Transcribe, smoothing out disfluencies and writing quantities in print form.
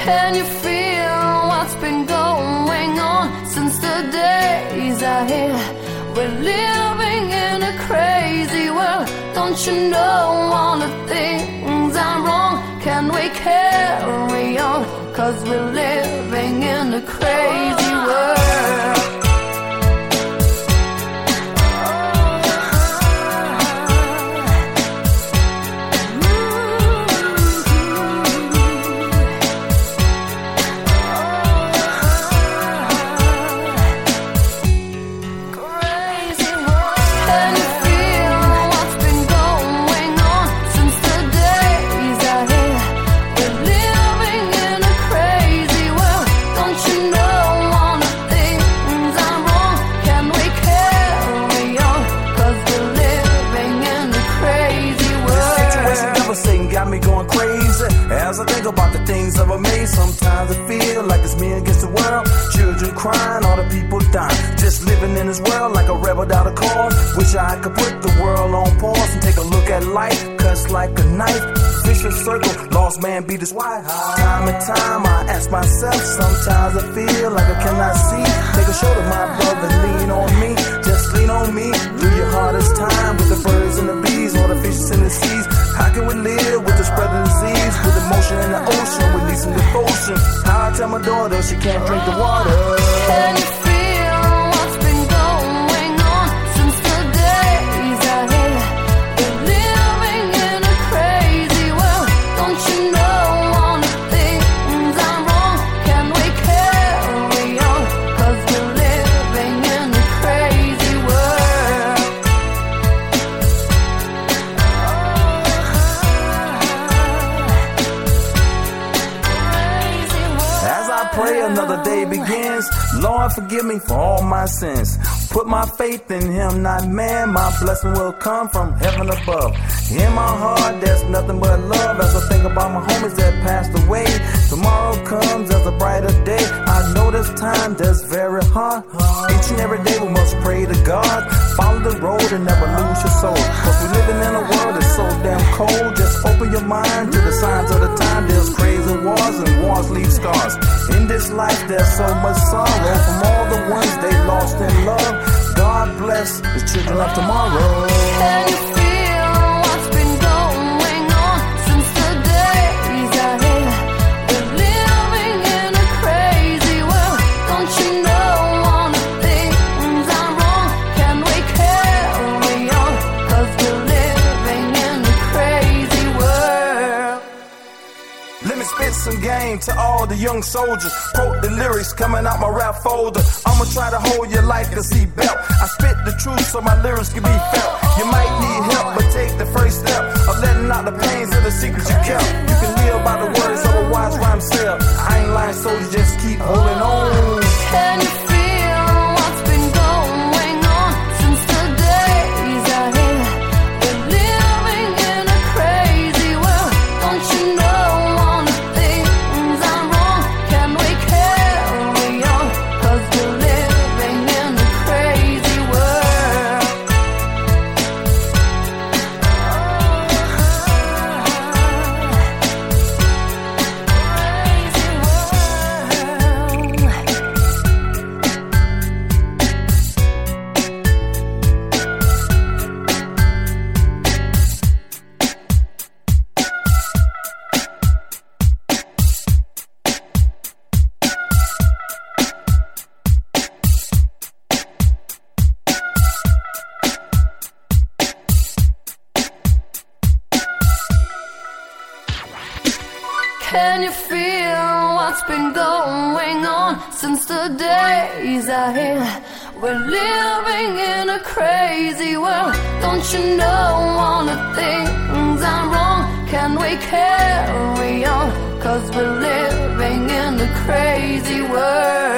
Can you feel what's been going on since the days are here? We're living in a crazy world. Don't you know all the things are wrong? Can we carry on? 'Cause we're living in a crazy world. As I think about the things I've made, sometimes I feel like it's me against the world. Children crying, all the people dying. Just living in this world like a rebel without a cause. Wish I could put the world on pause and take a look at life. Cuts like a knife, vicious circle, lost man beat his wife. Time and time I ask myself, sometimes I feel like I cannot see. Take a shoulder, my brother, lean on me. Just lean on me through your hardest time. With the birds and the bees, all the fishes in the seas. How can we live with the spread of disease? With emotion in the ocean, we need some devotion. How I tell my daughter she can't drink the water. Can you feel what's been going on since the days are here? We're living in a crazy world. Don't you know all the things are wrong? Can we carry on? 'Cause we're living in a crazy world. As I pray another day begins, Lord forgive me for all my sins. Put my faith in him, not man. My blessing will come from heaven above. In my heart there's nothing but love. As I think about my homies that passed away, tomorrow comes as a brighter day. I know this time that's very hard. Each and every day we must pray to God. Follow the road and never lose your soul. 'Cause we're living in a world that's so damn cold. Just open your mind to the signs of the time. There's crazy wars and wars leave scars. In this life there's so much sorrow from all the ones they lost in love. God bless the children of tomorrow. Can you feel what's been going on since the days are here? We're living in a crazy world. Don't you know all the things are wrong? Can we carry on? 'Cause we're living in a crazy world. Let me spit some game to all the young soldiers. Quote the lyrics coming out my rap folder. I'ma try to hold you like a seatbelt. I spit the truth so my lyrics can be felt. You might need help, but take the first step of letting out the pains of the secrets you kept. You can live by the words of a wise rhyme sell. I ain't lying, soldier, just keep holding on. Can you feel what's been going on since the days are here? We're living in a crazy world. Don't you know all the things are wrong? Can we carry on? 'Cause we're living in a crazy world. Can you feel what's been going on since the days are here? We're living in a crazy world. Don't you know all the things are wrong? Can we carry on? 'Cause we're living in a crazy world.